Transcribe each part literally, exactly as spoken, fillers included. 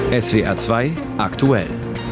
S W R zwei aktuell.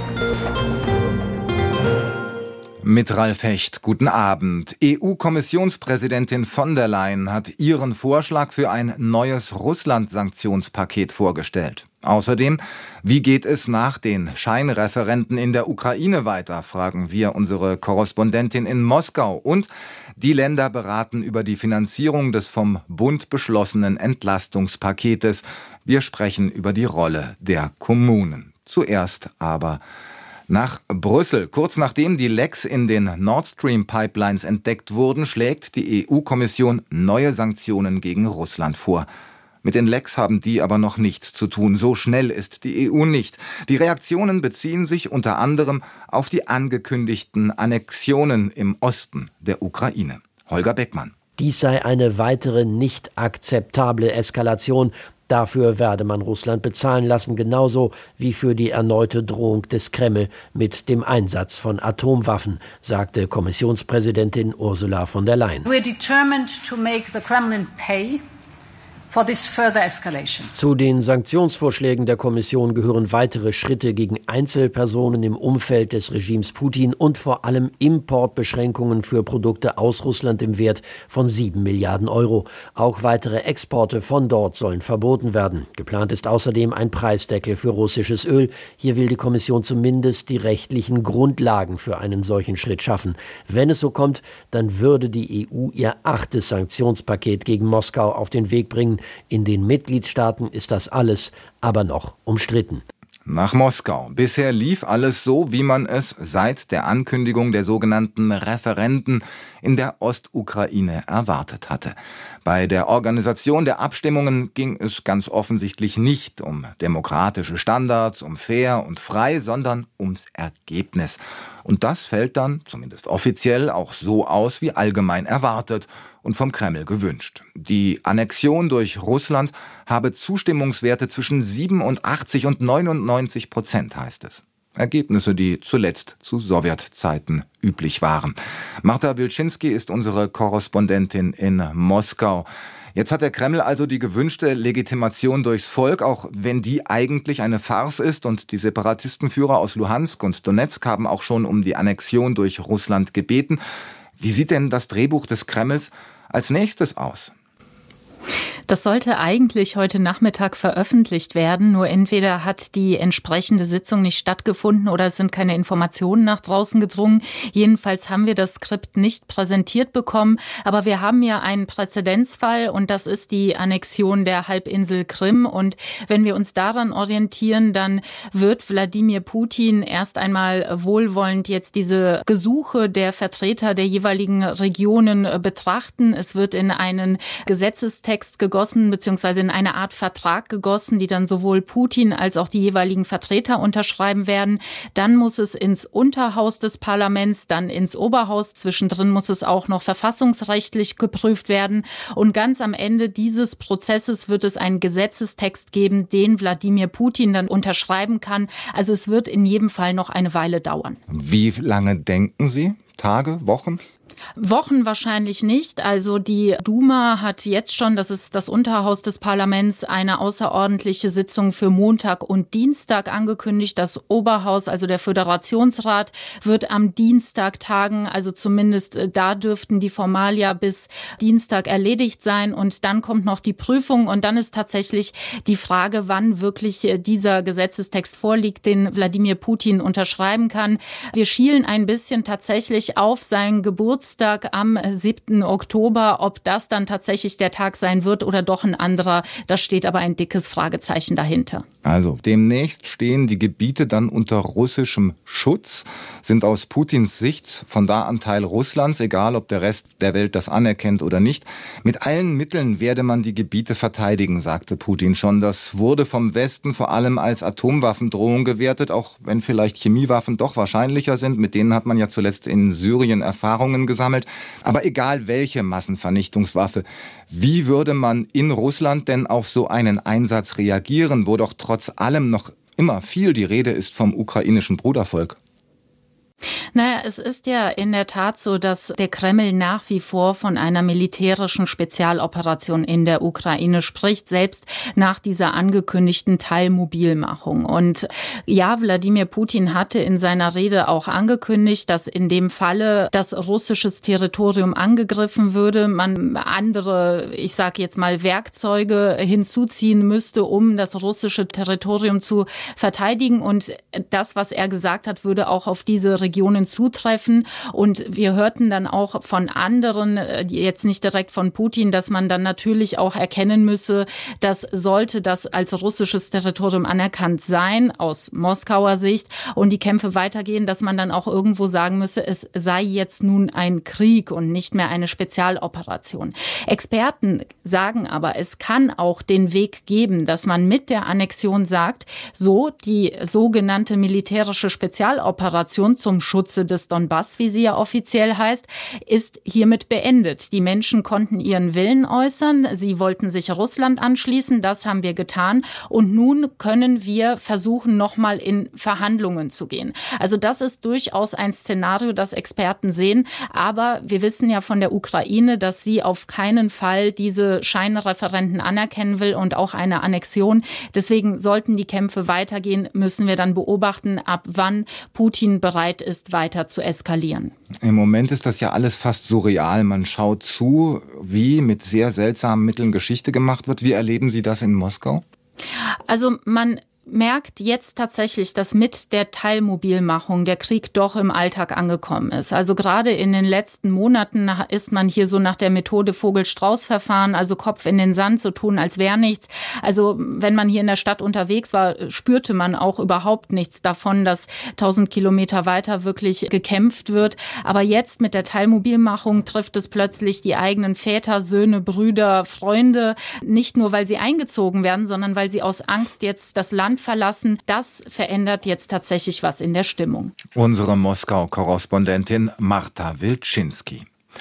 Mit Ralf Hecht, guten Abend. E U-Kommissionspräsidentin von der Leyen hat ihren Vorschlag für ein neues Russland-Sanktionspaket vorgestellt. Außerdem, wie geht es nach den Scheinreferenden in der Ukraine weiter, fragen wir unsere Korrespondentin in Moskau. Und die Länder beraten über die Finanzierung des vom Bund beschlossenen Entlastungspaketes. Wir sprechen über die Rolle der Kommunen. Zuerst aber nach Brüssel. Kurz nachdem die Lecks in den Nord Stream Pipelines entdeckt wurden, schlägt die E U-Kommission neue Sanktionen gegen Russland vor. Mit den Lecks haben die aber noch nichts zu tun. So schnell ist die E U nicht. Die Reaktionen beziehen sich unter anderem auf die angekündigten Annexionen im Osten der Ukraine. Holger Beckmann. Dies sei eine weitere nicht akzeptable Eskalation. Dafür werde man Russland bezahlen lassen, genauso wie für die erneute Drohung des Kreml mit dem Einsatz von Atomwaffen, sagte Kommissionspräsidentin Ursula von der Leyen. We're determined to make the Kremlin pay for this further escalation. Zu den Sanktionsvorschlägen der Kommission gehören weitere Schritte gegen Einzelpersonen im Umfeld des Regimes Putin und vor allem Importbeschränkungen für Produkte aus Russland im Wert von sieben Milliarden Euro. Auch weitere Exporte von dort sollen verboten werden. Geplant ist außerdem ein Preisdeckel für russisches Öl. Hier will die Kommission zumindest die rechtlichen Grundlagen für einen solchen Schritt schaffen. Wenn es so kommt, dann würde die E U ihr achtes Sanktionspaket gegen Moskau auf den Weg bringen. In den Mitgliedstaaten ist das alles aber noch umstritten. Nach Moskau. Bisher lief alles so, wie man es seit der Ankündigung der sogenannten Referenden in der Ostukraine erwartet hatte. Bei der Organisation der Abstimmungen ging es ganz offensichtlich nicht um demokratische Standards, um fair und frei, sondern ums Ergebnis. Und das fällt dann, zumindest offiziell, auch so aus, wie allgemein erwartet und vom Kreml gewünscht. Die Annexion durch Russland habe Zustimmungswerte zwischen siebenundachtzig und neunundneunzig Prozent, heißt es. Ergebnisse, die zuletzt zu Sowjetzeiten üblich waren. Marta Wilczynski ist unsere Korrespondentin in Moskau. Jetzt hat der Kreml also die gewünschte Legitimation durchs Volk, auch wenn die eigentlich eine Farce ist, und die Separatistenführer aus Luhansk und Donetsk haben auch schon um die Annexion durch Russland gebeten. Wie sieht denn das Drehbuch des Kremls als nächstes aus? Das sollte eigentlich heute Nachmittag veröffentlicht werden, nur entweder hat die entsprechende Sitzung nicht stattgefunden oder es sind keine Informationen nach draußen gedrungen. Jedenfalls haben wir das Skript nicht präsentiert bekommen, aber wir haben ja einen Präzedenzfall und das ist die Annexion der Halbinsel Krim, und wenn wir uns daran orientieren, dann wird Wladimir Putin erst einmal wohlwollend jetzt diese Gesuche der Vertreter der jeweiligen Regionen betrachten. Es wird in einen Gesetzestext gegossen, beziehungsweise in eine Art Vertrag gegossen, die dann sowohl Putin als auch die jeweiligen Vertreter unterschreiben werden. Dann muss es ins Unterhaus des Parlaments, dann ins Oberhaus. Zwischendrin muss es auch noch verfassungsrechtlich geprüft werden. Und ganz am Ende dieses Prozesses wird es einen Gesetzestext geben, den Wladimir Putin dann unterschreiben kann. Also es wird in jedem Fall noch eine Weile dauern. Wie lange denken Sie? Tage, Wochen? Wochen wahrscheinlich nicht. Also die Duma hat jetzt schon, das ist das Unterhaus des Parlaments, eine außerordentliche Sitzung für Montag und Dienstag angekündigt. Das Oberhaus, also der Föderationsrat, wird am Dienstag tagen. Also zumindest da dürften die Formalia bis Dienstag erledigt sein. Und dann kommt noch die Prüfung. Und dann ist tatsächlich die Frage, wann wirklich dieser Gesetzestext vorliegt, den Wladimir Putin unterschreiben kann. Wir schielen ein bisschen tatsächlich auf seinen Geburtstag am siebten Oktober. Ob das dann tatsächlich der Tag sein wird oder doch ein anderer, da steht aber ein dickes Fragezeichen dahinter. Also demnächst stehen die Gebiete dann unter russischem Schutz, sind aus Putins Sicht von da an Teil Russlands, egal ob der Rest der Welt das anerkennt oder nicht. Mit allen Mitteln werde man die Gebiete verteidigen, sagte Putin schon. Das wurde vom Westen vor allem als Atomwaffendrohung gewertet, auch wenn vielleicht Chemiewaffen doch wahrscheinlicher sind. Mit denen hat man ja zuletzt in Syrien Erfahrungen gesammelt. Aber egal welche Massenvernichtungswaffe, wie würde man in Russland denn auf so einen Einsatz reagieren, wo doch trotz allem noch immer viel die Rede ist vom ukrainischen Brudervolk? Naja, es ist ja in der Tat so, dass der Kreml nach wie vor von einer militärischen Spezialoperation in der Ukraine spricht, selbst nach dieser angekündigten Teilmobilmachung. Und ja, Wladimir Putin hatte in seiner Rede auch angekündigt, dass in dem Falle das russisches Territorium angegriffen würde, man andere, ich sage jetzt mal, Werkzeuge hinzuziehen müsste, um das russische Territorium zu verteidigen. Und das, was er gesagt hat, würde auch auf diese Regionen zutreffen. Und wir hörten dann auch von anderen, jetzt nicht direkt von Putin, dass man dann natürlich auch erkennen müsse, dass sollte das als russisches Territorium anerkannt sein, aus Moskauer Sicht, und die Kämpfe weitergehen, dass man dann auch irgendwo sagen müsse, es sei jetzt nun ein Krieg und nicht mehr eine Spezialoperation. Experten sagen aber, es kann auch den Weg geben, dass man mit der Annexion sagt, so die sogenannte militärische Spezialoperation zum Schutze des Donbass, wie sie ja offiziell heißt, ist hiermit beendet. Die Menschen konnten ihren Willen äußern, sie wollten sich Russland anschließen, das haben wir getan und nun können wir versuchen, nochmal in Verhandlungen zu gehen. Also das ist durchaus ein Szenario, das Experten sehen, aber wir wissen ja von der Ukraine, dass sie auf keinen Fall diese Scheinreferenden anerkennen will und auch eine Annexion. Deswegen sollten die Kämpfe weitergehen, müssen wir dann beobachten, ab wann Putin bereit ist, weiter zu eskalieren. Im Moment ist das ja alles fast surreal. Man schaut zu, wie mit sehr seltsamen Mitteln Geschichte gemacht wird. Wie erleben Sie das in Moskau? Also man merkt jetzt tatsächlich, dass mit der Teilmobilmachung der Krieg doch im Alltag angekommen ist. Also gerade in den letzten Monaten ist man hier so nach der Methode Vogel-Strauß-Verfahren, also Kopf in den Sand, so tun, als wäre nichts. Also wenn man hier in der Stadt unterwegs war, spürte man auch überhaupt nichts davon, dass tausend Kilometer weiter wirklich gekämpft wird. Aber jetzt mit der Teilmobilmachung trifft es plötzlich die eigenen Väter, Söhne, Brüder, Freunde, nicht nur, weil sie eingezogen werden, sondern weil sie aus Angst jetzt das Land verlassen. Das verändert jetzt tatsächlich was in der Stimmung. Unsere Moskau-Korrespondentin Marta Wilczynski.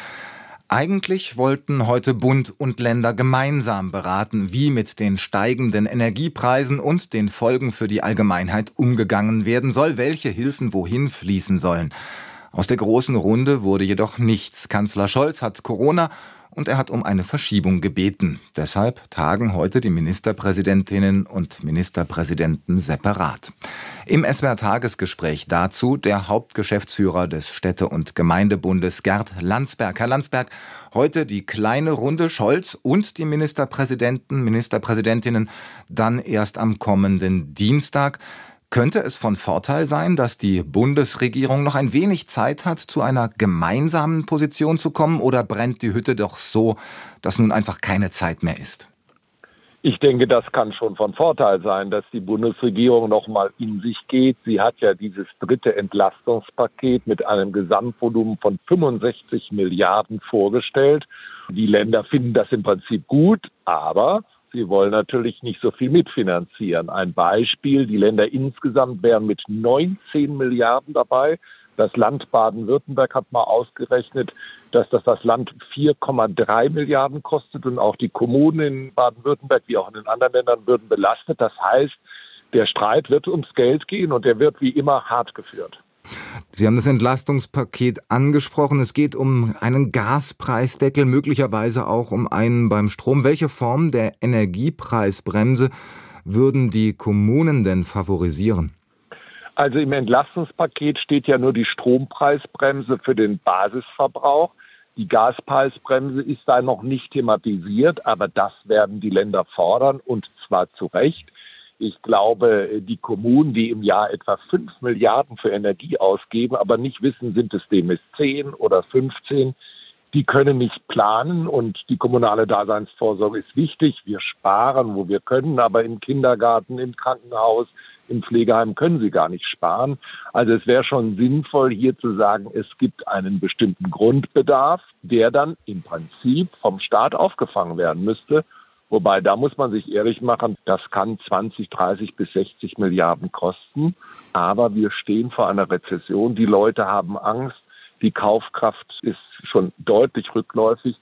Eigentlich wollten heute Bund und Länder gemeinsam beraten, wie mit den steigenden Energiepreisen und den Folgen für die Allgemeinheit umgegangen werden soll, welche Hilfen wohin fließen sollen. Aus der großen Runde wurde jedoch nichts. Kanzler Scholz hat Corona und er hat um eine Verschiebung gebeten. Deshalb tagen heute die Ministerpräsidentinnen und Ministerpräsidenten separat. Im S W R-Tagesgespräch dazu der Hauptgeschäftsführer des Städte- und Gemeindebundes Gerd Landsberg. Herr Landsberg, heute die kleine Runde Scholz und die Ministerpräsidenten, Ministerpräsidentinnen dann erst am kommenden Dienstag. Könnte es von Vorteil sein, dass die Bundesregierung noch ein wenig Zeit hat, zu einer gemeinsamen Position zu kommen, oder brennt die Hütte doch so, dass nun einfach keine Zeit mehr ist? Ich denke, das kann schon von Vorteil sein, dass die Bundesregierung noch mal in sich geht. Sie hat ja dieses dritte Entlastungspaket mit einem Gesamtvolumen von fünfundsechzig Milliarden vorgestellt. Die Länder finden das im Prinzip gut, aber sie wollen natürlich nicht so viel mitfinanzieren. Ein Beispiel, die Länder insgesamt wären mit neunzehn Milliarden dabei. Das Land Baden-Württemberg hat mal ausgerechnet, dass das das Land vier Komma drei Milliarden kostet und auch die Kommunen in Baden-Württemberg wie auch in den anderen Ländern würden belastet. Das heißt, der Streit wird ums Geld gehen und der wird wie immer hart geführt. Sie haben das Entlastungspaket angesprochen. Es geht um einen Gaspreisdeckel, möglicherweise auch um einen beim Strom. Welche Form der Energiepreisbremse würden die Kommunen denn favorisieren? Also im Entlastungspaket steht ja nur die Strompreisbremse für den Basisverbrauch. Die Gaspreisbremse ist da noch nicht thematisiert, aber das werden die Länder fordern, und zwar zu Recht. Ich glaube, die Kommunen, die im Jahr etwa fünf Milliarden für Energie ausgeben, aber nicht wissen, sind es demnächst zehn oder fünfzehn, die können nicht planen, und die kommunale Daseinsvorsorge ist wichtig. Wir sparen, wo wir können, aber im Kindergarten, im Krankenhaus, im Pflegeheim können sie gar nicht sparen. Also es wäre schon sinnvoll, hier zu sagen, es gibt einen bestimmten Grundbedarf, der dann im Prinzip vom Staat aufgefangen werden müsste. Wobei, da muss man sich ehrlich machen, das kann zwanzig, dreißig bis sechzig Milliarden kosten. Aber wir stehen vor einer Rezession. Die Leute haben Angst. Die Kaufkraft ist schon deutlich rückläufig.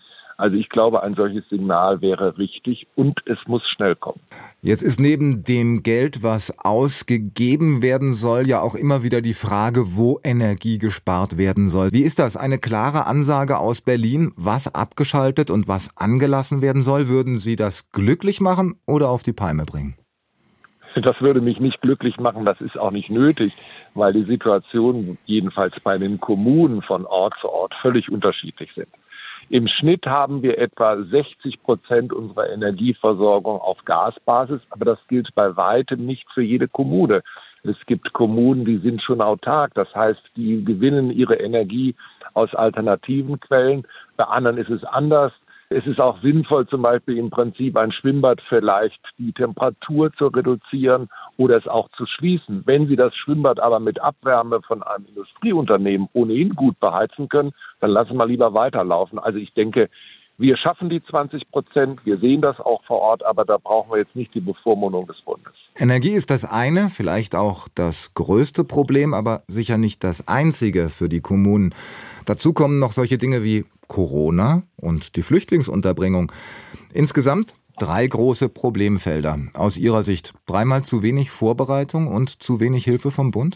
Also ich glaube, ein solches Signal wäre richtig und es muss schnell kommen. Jetzt ist neben dem Geld, was ausgegeben werden soll, ja auch immer wieder die Frage, wo Energie gespart werden soll. Wie ist das? Eine klare Ansage aus Berlin, was abgeschaltet und was angelassen werden soll? Würden Sie das glücklich machen oder auf die Palme bringen? Das würde mich nicht glücklich machen, das ist auch nicht nötig, weil die Situationen jedenfalls bei den Kommunen von Ort zu Ort völlig unterschiedlich sind. Im Schnitt haben wir etwa sechzig Prozent unserer Energieversorgung auf Gasbasis, aber das gilt bei weitem nicht für jede Kommune. Es gibt Kommunen, die sind schon autark, das heißt, die gewinnen ihre Energie aus alternativen Quellen. Bei anderen ist es anders. Es ist auch sinnvoll, zum Beispiel im Prinzip ein Schwimmbad vielleicht die Temperatur zu reduzieren oder es auch zu schließen. Wenn Sie das Schwimmbad aber mit Abwärme von einem Industrieunternehmen ohnehin gut beheizen können, dann lassen wir lieber weiterlaufen. Also ich denke, wir schaffen die zwanzig Prozent, wir sehen das auch vor Ort, aber da brauchen wir jetzt nicht die Bevormundung des Bundes. Energie ist das eine, vielleicht auch das größte Problem, aber sicher nicht das einzige für die Kommunen. Dazu kommen noch solche Dinge wie Corona und die Flüchtlingsunterbringung. Insgesamt drei große Problemfelder. Aus Ihrer Sicht dreimal zu wenig Vorbereitung und zu wenig Hilfe vom Bund?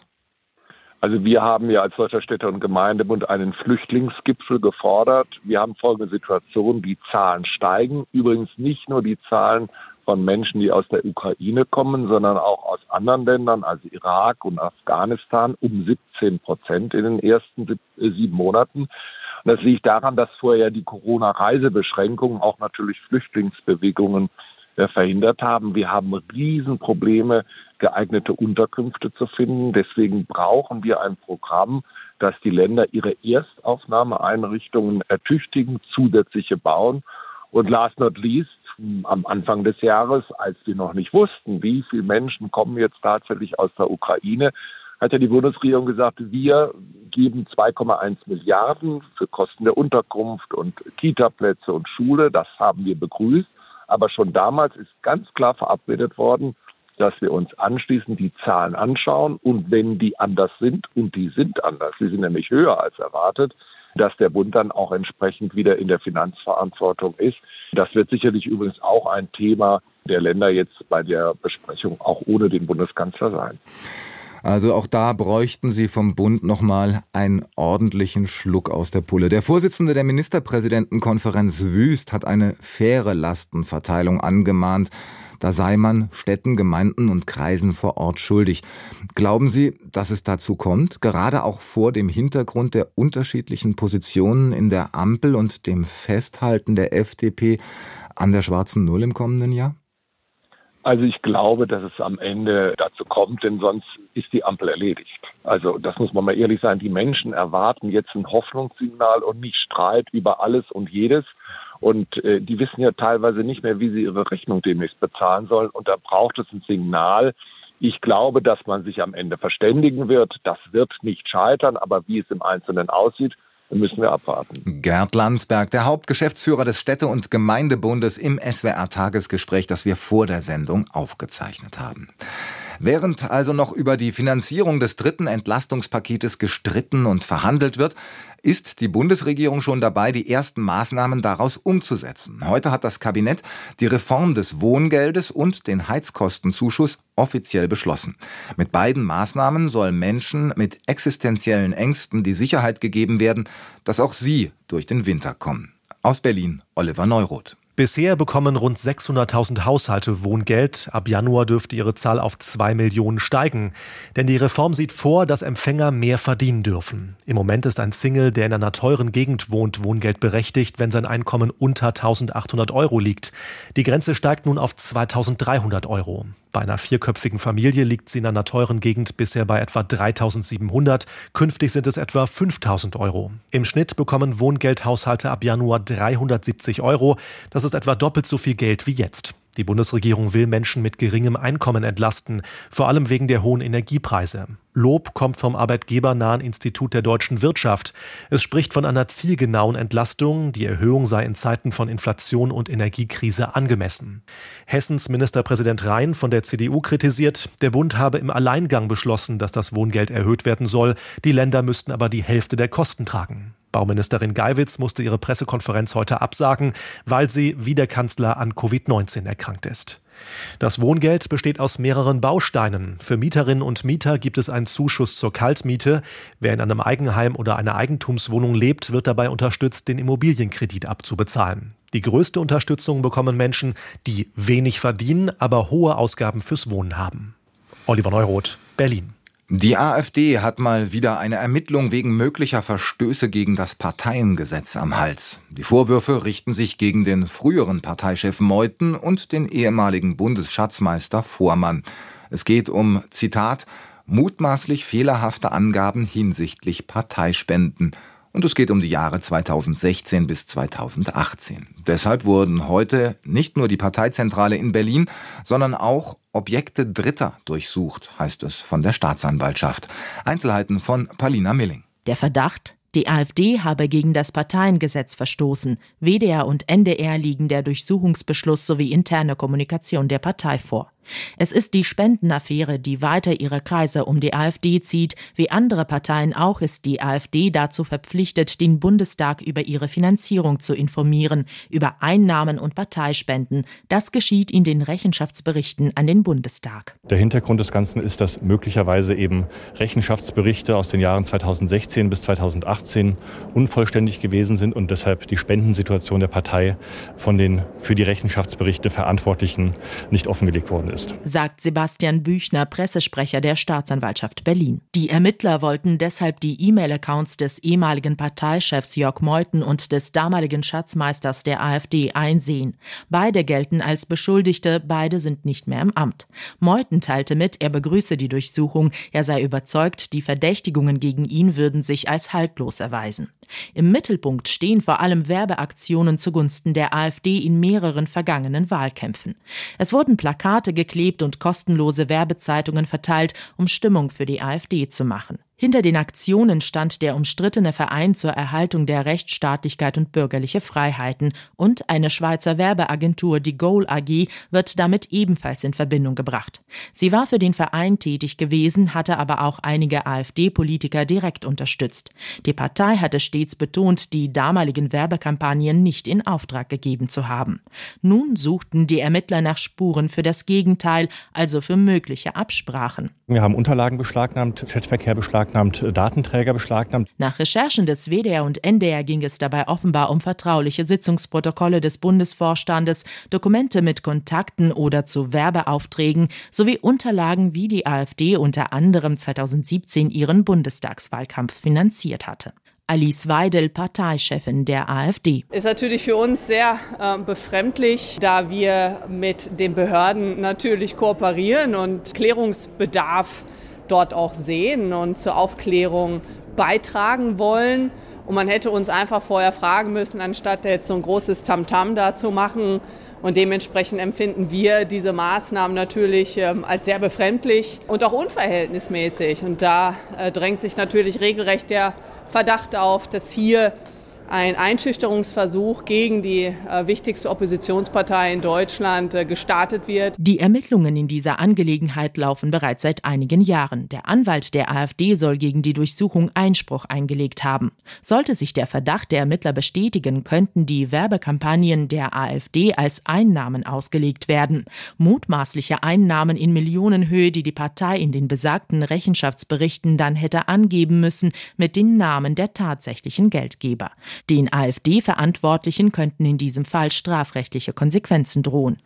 Also wir haben ja als Deutscher Städte- und Gemeindebund einen Flüchtlingsgipfel gefordert. Wir haben folgende Situation, die Zahlen steigen. Übrigens nicht nur die Zahlen von Menschen, die aus der Ukraine kommen, sondern auch aus anderen Ländern, also Irak und Afghanistan, um siebzehn Prozent in den ersten sieben Monaten. Und das liegt daran, dass vorher die Corona-Reisebeschränkungen auch natürlich Flüchtlingsbewegungen äh, verhindert haben. Wir haben Riesenprobleme, geeignete Unterkünfte zu finden. Deswegen brauchen wir ein Programm, das die Länder ihre Erstaufnahmeeinrichtungen ertüchtigen, zusätzliche bauen. Und last not least, am Anfang des Jahres, als wir noch nicht wussten, wie viele Menschen kommen jetzt tatsächlich aus der Ukraine, hat ja die Bundesregierung gesagt, wir geben zwei Komma eins Milliarden für Kosten der Unterkunft und Kita-Plätze und Schule. Das haben wir begrüßt. Aber schon damals ist ganz klar verabredet worden, dass wir uns anschließend die Zahlen anschauen. Und wenn die anders sind, und die sind anders, die sind nämlich höher als erwartet, dass der Bund dann auch entsprechend wieder in der Finanzverantwortung ist. Das wird sicherlich übrigens auch ein Thema der Länder jetzt bei der Besprechung auch ohne den Bundeskanzler sein. Also auch da bräuchten Sie vom Bund nochmal einen ordentlichen Schluck aus der Pulle. Der Vorsitzende der Ministerpräsidentenkonferenz Wüst hat eine faire Lastenverteilung angemahnt. Da sei man Städten, Gemeinden und Kreisen vor Ort schuldig. Glauben Sie, dass es dazu kommt, gerade auch vor dem Hintergrund der unterschiedlichen Positionen in der Ampel und dem Festhalten der F D P an der schwarzen Null im kommenden Jahr? Also ich glaube, dass es am Ende dazu kommt, denn sonst ist die Ampel erledigt. Also das muss man mal ehrlich sein. Die Menschen erwarten jetzt ein Hoffnungssignal und nicht Streit über alles und jedes. Und äh, die wissen ja teilweise nicht mehr, wie sie ihre Rechnung demnächst bezahlen sollen. Und da braucht es ein Signal. Ich glaube, dass man sich am Ende verständigen wird. Das wird nicht scheitern. Aber wie es im Einzelnen aussieht, müssen wir abwarten. Gerd Landsberg, der Hauptgeschäftsführer des Städte- und Gemeindebundes im S W R-Tagesgespräch, das wir vor der Sendung aufgezeichnet haben. Während also noch über die Finanzierung des dritten Entlastungspaketes gestritten und verhandelt wird, ist die Bundesregierung schon dabei, die ersten Maßnahmen daraus umzusetzen. Heute hat das Kabinett die Reform des Wohngeldes und den Heizkostenzuschuss offiziell beschlossen. Mit beiden Maßnahmen soll Menschen mit existenziellen Ängsten die Sicherheit gegeben werden, dass auch sie durch den Winter kommen. Aus Berlin, Oliver Neuroth. Bisher bekommen rund sechshunderttausend Haushalte Wohngeld. Ab Januar dürfte ihre Zahl auf zwei Millionen steigen. Denn die Reform sieht vor, dass Empfänger mehr verdienen dürfen. Im Moment ist ein Single, der in einer teuren Gegend wohnt, Wohngeld berechtigt, wenn sein Einkommen unter eintausendachthundert Euro liegt. Die Grenze steigt nun auf zweitausenddreihundert Euro. Bei einer vierköpfigen Familie liegt sie in einer teuren Gegend bisher bei etwa dreitausendsiebenhundert. Künftig sind es etwa fünftausend Euro. Im Schnitt bekommen Wohngeldhaushalte ab Januar dreihundertsiebzig Euro. Das ist etwa doppelt so viel Geld wie jetzt. Die Bundesregierung will Menschen mit geringem Einkommen entlasten, vor allem wegen der hohen Energiepreise. Lob kommt vom arbeitgebernahen Institut der deutschen Wirtschaft. Es spricht von einer zielgenauen Entlastung. Die Erhöhung sei in Zeiten von Inflation und Energiekrise angemessen. Hessens Ministerpräsident Rhein von der C D U kritisiert, der Bund habe im Alleingang beschlossen, dass das Wohngeld erhöht werden soll. Die Länder müssten aber die Hälfte der Kosten tragen. Bauministerin Geiwitz musste ihre Pressekonferenz heute absagen, weil sie wie der Kanzler an Covid neunzehn erkrankt ist. Das Wohngeld besteht aus mehreren Bausteinen. Für Mieterinnen und Mieter gibt es einen Zuschuss zur Kaltmiete. Wer in einem Eigenheim oder einer Eigentumswohnung lebt, wird dabei unterstützt, den Immobilienkredit abzubezahlen. Die größte Unterstützung bekommen Menschen, die wenig verdienen, aber hohe Ausgaben fürs Wohnen haben. Oliver Neuroth, Berlin. Die AfD hat mal wieder eine Ermittlung wegen möglicher Verstöße gegen das Parteiengesetz am Hals. Die Vorwürfe richten sich gegen den früheren Parteichef Meuthen und den ehemaligen Bundesschatzmeister Voormann. Es geht um, Zitat, mutmaßlich fehlerhafte Angaben hinsichtlich Parteispenden. Und es geht um die Jahre zweitausendsechzehn bis zweitausendachtzehn. Deshalb wurden heute nicht nur die Parteizentrale in Berlin, sondern auch Objekte Dritter durchsucht, heißt es von der Staatsanwaltschaft. Einzelheiten von Palina Milling. Der Verdacht? Die AfD habe gegen das Parteiengesetz verstoßen. W D R und N D R liegen der Durchsuchungsbeschluss sowie interne Kommunikation der Partei vor. Es ist die Spendenaffäre, die weiter ihre Kreise um die AfD zieht. Wie andere Parteien auch ist die AfD dazu verpflichtet, den Bundestag über ihre Finanzierung zu informieren, über Einnahmen und Parteispenden. Das geschieht in den Rechenschaftsberichten an den Bundestag. Der Hintergrund des Ganzen ist, dass möglicherweise eben Rechenschaftsberichte aus den Jahren zweitausendsechzehn bis zweitausendachtzehn unvollständig gewesen sind und deshalb die Spendensituation der Partei von den für die Rechenschaftsberichte Verantwortlichen nicht offengelegt worden ist. Sagt Sebastian Büchner, Pressesprecher der Staatsanwaltschaft Berlin. Die Ermittler wollten deshalb die E-Mail-Accounts des ehemaligen Parteichefs Jörg Meuthen und des damaligen Schatzmeisters der AfD einsehen. Beide gelten als Beschuldigte, beide sind nicht mehr im Amt. Meuthen teilte mit, er begrüße die Durchsuchung, er sei überzeugt, die Verdächtigungen gegen ihn würden sich als haltlos erweisen. Im Mittelpunkt stehen vor allem Werbeaktionen zugunsten der AfD in mehreren vergangenen Wahlkämpfen. Es wurden Plakate geklebt und kostenlose Werbezeitungen verteilt, um Stimmung für die AfD zu machen. Hinter den Aktionen stand der umstrittene Verein zur Erhaltung der Rechtsstaatlichkeit und bürgerliche Freiheiten und eine Schweizer Werbeagentur, die Goal A G, wird damit ebenfalls in Verbindung gebracht. Sie war für den Verein tätig gewesen, hatte aber auch einige AfD-Politiker direkt unterstützt. Die Partei hatte stets betont, die damaligen Werbekampagnen nicht in Auftrag gegeben zu haben. Nun suchten die Ermittler nach Spuren für das Gegenteil, also für mögliche Absprachen. Wir haben Unterlagen beschlagnahmt, Chatverkehr beschlagnahmt, Datenträger beschlagnahmt. Nach Recherchen des W D R und N D R ging es dabei offenbar um vertrauliche Sitzungsprotokolle des Bundesvorstandes, Dokumente mit Kontakten oder zu Werbeaufträgen sowie Unterlagen, wie die AfD unter anderem zweitausendsiebzehn ihren Bundestagswahlkampf finanziert hatte. Alice Weidel, Parteichefin der AfD. Ist natürlich für uns sehr äh, befremdlich, da wir mit den Behörden natürlich kooperieren und Klärungsbedarf dort auch sehen und zur Aufklärung beitragen wollen. Und man hätte uns einfach vorher fragen müssen, anstatt jetzt so ein großes Tamtam da zu machen. Und dementsprechend empfinden wir diese Maßnahmen natürlich ähm, als sehr befremdlich und auch unverhältnismäßig. Und da äh, drängt sich natürlich regelrecht der Verdacht auf, dass hier ein Einschüchterungsversuch gegen die äh, wichtigste Oppositionspartei in Deutschland äh, gestartet wird. Die Ermittlungen in dieser Angelegenheit laufen bereits seit einigen Jahren. Der Anwalt der AfD soll gegen die Durchsuchung Einspruch eingelegt haben. Sollte sich der Verdacht der Ermittler bestätigen, könnten die Werbekampagnen der AfD als Einnahmen ausgelegt werden. Mutmaßliche Einnahmen in Millionenhöhe, die die Partei in den besagten Rechenschaftsberichten dann hätte angeben müssen, mit den Namen der tatsächlichen Geldgeber. Den AfD-Verantwortlichen könnten in diesem Fall strafrechtliche Konsequenzen drohen.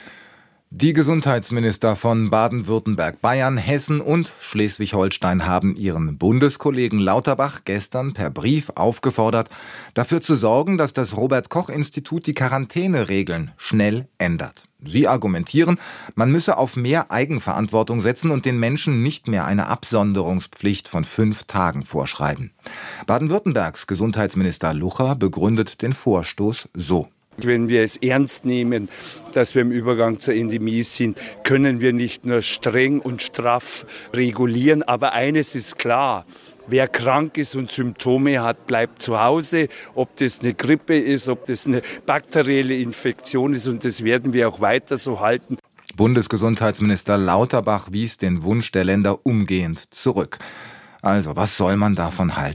Die Gesundheitsminister von Baden-Württemberg, Bayern, Hessen und Schleswig-Holstein haben ihren Bundeskollegen Lauterbach gestern per Brief aufgefordert, dafür zu sorgen, dass das Robert-Koch-Institut die Quarantäneregeln schnell ändert. Sie argumentieren, man müsse auf mehr Eigenverantwortung setzen und den Menschen nicht mehr eine Absonderungspflicht von fünf Tagen vorschreiben. Baden-Württembergs Gesundheitsminister Lucha begründet den Vorstoß so. Wenn wir es ernst nehmen, dass wir im Übergang zur Endemie sind, können wir nicht nur streng und straff regulieren. Aber eines ist klar, wer krank ist und Symptome hat, bleibt zu Hause. Ob das eine Grippe ist, ob das eine bakterielle Infektion ist. Und das werden wir auch weiter so halten. Bundesgesundheitsminister Lauterbach wies den Wunsch der Länder umgehend zurück. Also, was soll man davon halten?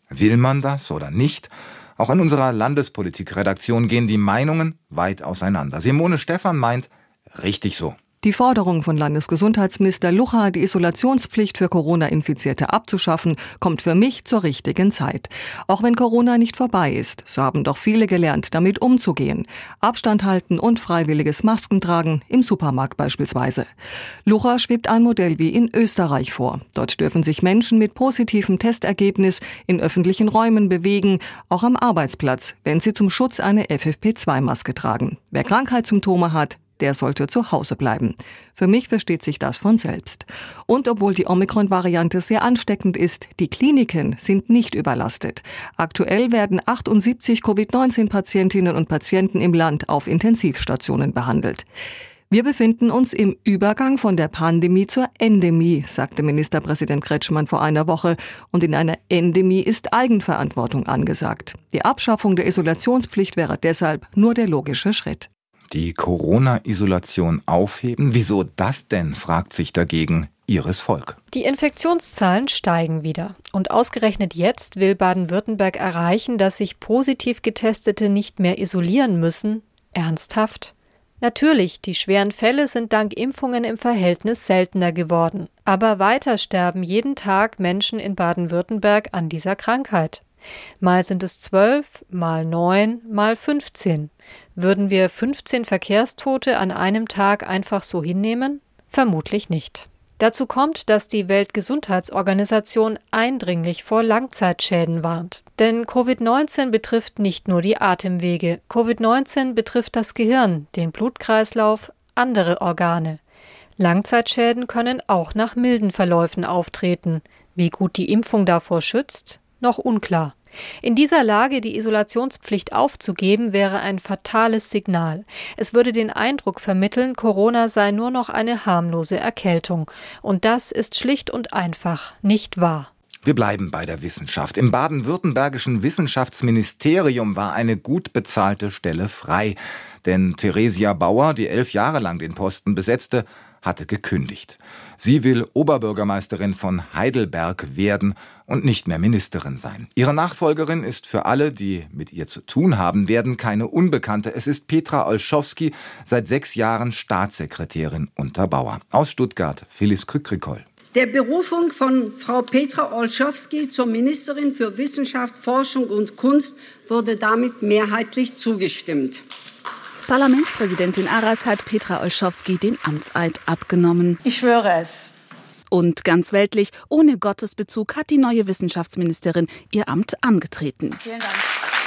Will man das oder nicht? Auch in unserer Landespolitikredaktion gehen die Meinungen weit auseinander. Simone Stephan meint, richtig so. Die Forderung von Landesgesundheitsminister Lucha, die Isolationspflicht für Corona-Infizierte abzuschaffen, kommt für mich zur richtigen Zeit. Auch wenn Corona nicht vorbei ist, so haben doch viele gelernt, damit umzugehen. Abstand halten und freiwilliges Maskentragen, im Supermarkt beispielsweise. Lucha schwebt ein Modell wie in Österreich vor. Dort dürfen sich Menschen mit positivem Testergebnis in öffentlichen Räumen bewegen, auch am Arbeitsplatz, wenn sie zum Schutz eine F F P zwei Maske tragen. Wer Krankheitssymptome hat, der sollte zu Hause bleiben. Für mich versteht sich das von selbst. Und obwohl die Omikron-Variante sehr ansteckend ist, die Kliniken sind nicht überlastet. Aktuell werden achtundsiebzig Covid neunzehn Patientinnen und Patienten im Land auf Intensivstationen behandelt. Wir befinden uns im Übergang von der Pandemie zur Endemie, sagte Ministerpräsident Kretschmann vor einer Woche. Und in einer Endemie ist Eigenverantwortung angesagt. Die Abschaffung der Isolationspflicht wäre deshalb nur der logische Schritt. Die Corona-Isolation aufheben? Wieso das denn, fragt sich dagegen Ihres Volk. Die Infektionszahlen steigen wieder. Und ausgerechnet jetzt will Baden-Württemberg erreichen, dass sich positiv Getestete nicht mehr isolieren müssen. Ernsthaft? Natürlich, die schweren Fälle sind dank Impfungen im Verhältnis seltener geworden. Aber weiter sterben jeden Tag Menschen in Baden-Württemberg an dieser Krankheit. Mal sind es zwölf, mal neun, mal fünfzehn. Würden wir fünfzehn Verkehrstote an einem Tag einfach so hinnehmen? Vermutlich nicht. Dazu kommt, dass die Weltgesundheitsorganisation eindringlich vor Langzeitschäden warnt. Denn Covid neunzehn betrifft nicht nur die Atemwege. Covid neunzehn betrifft das Gehirn, den Blutkreislauf, andere Organe. Langzeitschäden können auch nach milden Verläufen auftreten. Wie gut die Impfung davor schützt? Noch unklar. In dieser Lage die Isolationspflicht aufzugeben, wäre ein fatales Signal. Es würde den Eindruck vermitteln, Corona sei nur noch eine harmlose Erkältung. Und das ist schlicht und einfach nicht wahr. Wir bleiben bei der Wissenschaft. Im baden-württembergischen Wissenschaftsministerium war eine gut bezahlte Stelle frei. Denn Theresia Bauer, die elf Jahre lang den Posten besetzte, hatte gekündigt. Sie will Oberbürgermeisterin von Heidelberg werden und nicht mehr Ministerin sein. Ihre Nachfolgerin ist für alle, die mit ihr zu tun haben werden, keine Unbekannte. Es ist Petra Olschowski, seit sechs Jahren Staatssekretärin unter Bauer. Aus Stuttgart, Phyllis Krück-Ricol. Der Berufung von Frau Petra Olschowski zur Ministerin für Wissenschaft, Forschung und Kunst wurde damit mehrheitlich zugestimmt. Parlamentspräsidentin Aras hat Petra Olschowski den Amtseid abgenommen. Ich schwöre es. Und ganz weltlich, ohne Gottesbezug, hat die neue Wissenschaftsministerin ihr Amt angetreten. Vielen Dank.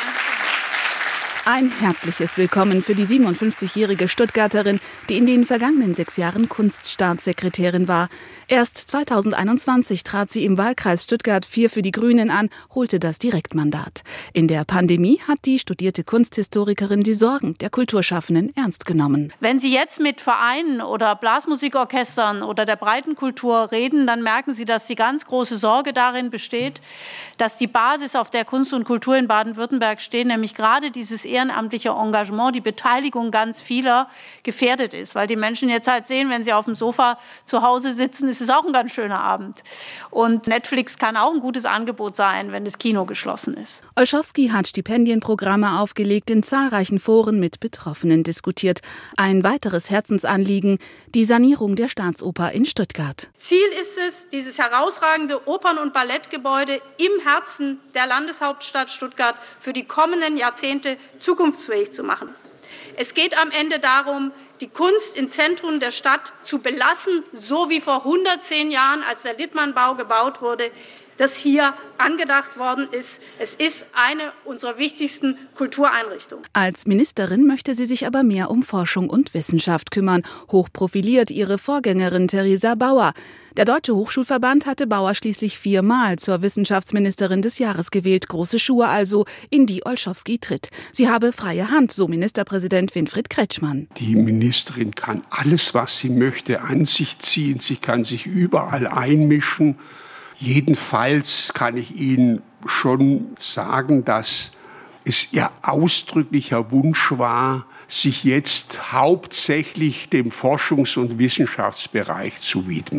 Ein herzliches Willkommen für die siebenundfünfzigjährige Stuttgarterin, die in den vergangenen sechs Jahren Kunststaatssekretärin war. Erst zweitausendeinundzwanzig trat sie im Wahlkreis Stuttgart vier für die Grünen an, holte das Direktmandat. In der Pandemie hat die studierte Kunsthistorikerin die Sorgen der Kulturschaffenden ernst genommen. Wenn Sie jetzt mit Vereinen oder Blasmusikorchestern oder der Breitenkultur reden, dann merken Sie, dass die ganz große Sorge darin besteht, dass die Basis, auf der Kunst und Kultur in Baden-Württemberg stehen, nämlich gerade dieses ehrenamtliche Engagement, die Beteiligung ganz vieler gefährdet ist. Weil die Menschen jetzt halt sehen, wenn sie auf dem Sofa zu Hause sitzen, ist es auch ein ganz schöner Abend. Und Netflix kann auch ein gutes Angebot sein, wenn das Kino geschlossen ist. Olschowski hat Stipendienprogramme aufgelegt, in zahlreichen Foren mit Betroffenen diskutiert. Ein weiteres Herzensanliegen, die Sanierung der Staatsoper in Stuttgart. Ziel ist es, dieses herausragende Opern- und Ballettgebäude im Herzen der Landeshauptstadt Stuttgart für die kommenden Jahrzehnte zukunftsfähig zu machen. Es geht am Ende darum, die Kunst im Zentrum der Stadt zu belassen, so wie vor hundertzehn Jahren, als der Littmannbau gebaut wurde, das hier angedacht worden ist. Es ist eine unserer wichtigsten Kultureinrichtungen. Als Ministerin möchte sie sich aber mehr um Forschung und Wissenschaft kümmern. Hochprofiliert ihre Vorgängerin Theresia Bauer. Der Deutsche Hochschulverband hatte Bauer schließlich viermal zur Wissenschaftsministerin des Jahres gewählt. Große Schuhe also, in die Olschowski tritt. Sie habe freie Hand, so Ministerpräsident Winfried Kretschmann. Die Ministerin kann alles, was sie möchte, an sich ziehen. Sie kann sich überall einmischen. Jedenfalls kann ich Ihnen schon sagen, dass es ihr ausdrücklicher Wunsch war, sich jetzt hauptsächlich dem Forschungs- und Wissenschaftsbereich zu widmen.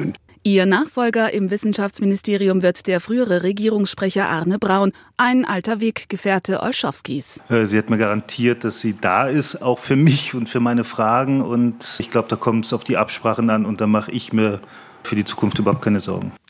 Ihr Nachfolger im Wissenschaftsministerium wird der frühere Regierungssprecher Arne Braun, ein alter Weggefährte Olschowskis. Sie hat mir garantiert, dass sie da ist, auch für mich und für meine Fragen. Und ich glaube, da kommt es auf die Absprachen an und da mache ich mir für die Zukunft überhaupt keine Sorgen.